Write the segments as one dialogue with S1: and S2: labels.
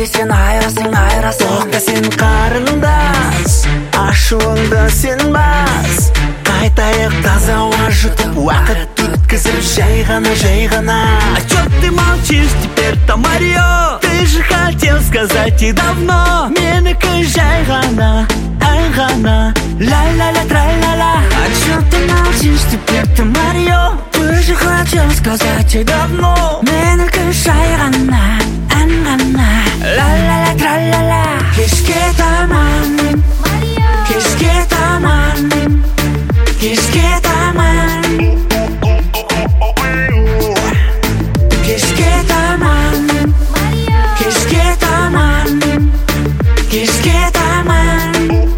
S1: менде сен айырасың, айырасың.
S2: Тоқта сен қарындас, ашуыңды сен бас. Қайтайық таза ауа жұтып, уақыт өткізіп жай ғана, жай ғана.
S3: А чё ты молчишь теперь-то, Марио? Ты же хотел сказать и давно.
S2: Менікі жай ғана, ай ғана, ля-ля-ля, тра-ля-ля.
S1: А чё ты молчишь теперь-то, Марио? Ты же хотел сказать и давно. Менікі жай ғана, ән ғана, ля-ля-ля, тра-ля-ля. Кешке таман, кешке таман, кешке таман, кешке таман, кешке таман, кешке таман.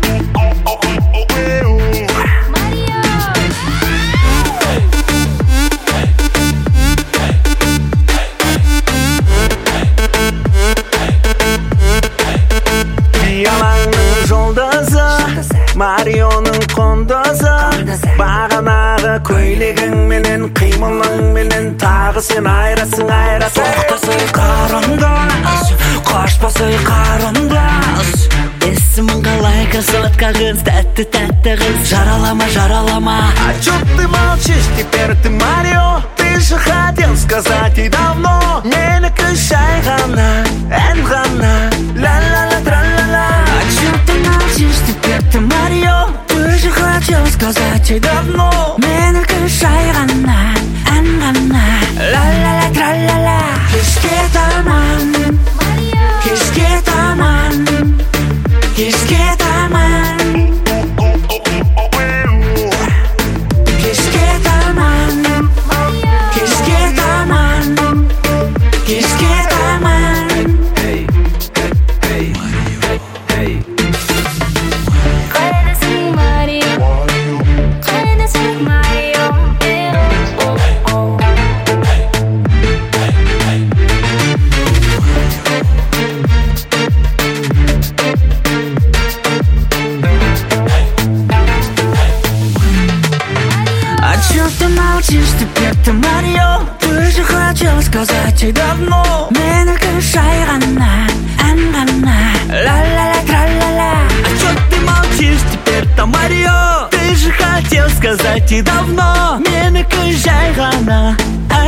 S2: Ялаңның жолдызы, Марионың қондызы. Бағанағы көйлегің менен, қимылың менен, тағы сен айырасың, айырасың.
S1: Тоқтасай қарындас, қашпасай қарындас.
S3: Есімің қалай красотка қыз, тәтті қыз. Жаралама, жаралама.
S2: А чё ты молчишь теперь, ты, Марио? Ты же хотел сказать и давно. Менікі жай ғана, ән ғана, ля-ля-ля, тра-ля-ля.
S1: А чё ты молчишь теперь, ты, Марио? Ты же хотел сказать и давно. Менікі жай ғана, ән ғана, ля-ля-ля, тра-ля-ля. Кешке таман, кешке таман, кешке таман, кешке таман, кешке таман, кешке таман.
S4: Қайдасың, Марио? Қайдасың, Марио?
S1: А чё ты молчишь теперь-то, Марио? Ты же хотел сказать и давно. Менікі жай ғана, ән ғана, ля-ля-ля, тра-ля-ля.
S3: А чё ты молчишь теперь-то, Марио? Ты же хотел сказать и давно.
S2: Менікі жай ғана,